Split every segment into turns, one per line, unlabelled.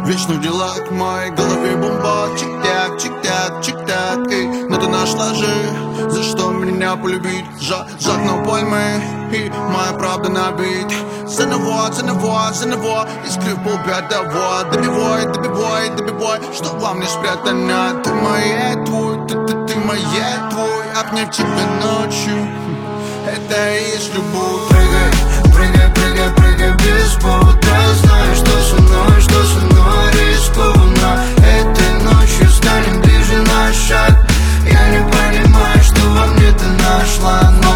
Вечно в делах, в моей голове бомба. Чик-так, чик-так, чик-так, эй. Но ты нашла же, за что меня полюбить. Жадно поймы, и моя правда на бит. За него, искрив полпятого. Добивай, что во мне спрятано. Ты моя, твой, ты моя, твой. Обнять тебя ночью, это и есть любовь. Прыгай без повода. Знаю, что со мной рискованно. Этой ночью станем ближе на шаг. Я не понимаю, что во мне ты нашла. Но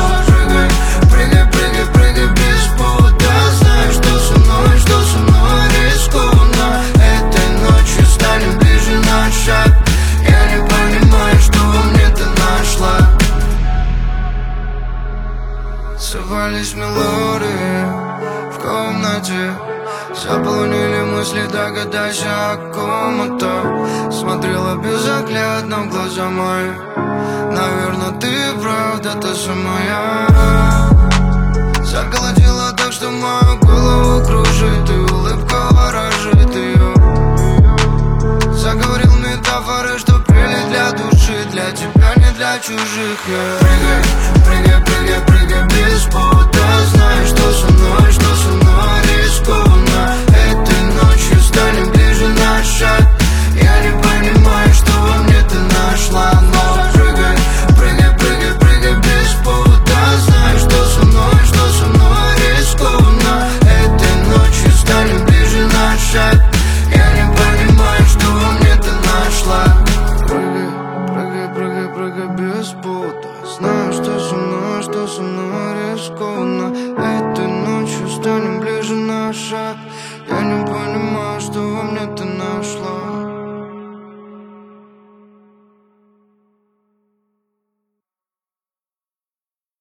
прыгай без повода. Знаю, что со мной рискованно. Этой ночью станем ближе на шаг. Я не понимаю, что во мне ты нашла. Срывались мелодии в комнате. Заполнили мысли, догадайся о ком это. Смотрела безоглядно в глаза мои. Наверное, ты правда та самая. Заколотила так, что мою голову кружит. И улыбка ворожит ее. Заговорил метафоры, что пели для души. Для тебя, не для чужих. Прыгай без повода. Знаю, что со мной рискованно. Этой ночью станем ближе на шаг. Я не понимаю, что во мне ты нашла. Но прыгай без повода. Знаю, что со мной рискованно. Этой ночью станем ближе на шаг. Я не понимаю, что во мне ты нашла. Прыгай без повода. Знаю, что со мной рискованно. Этой ночью станем ближе на шаг. Я не понимаю, что во мне ты нашла.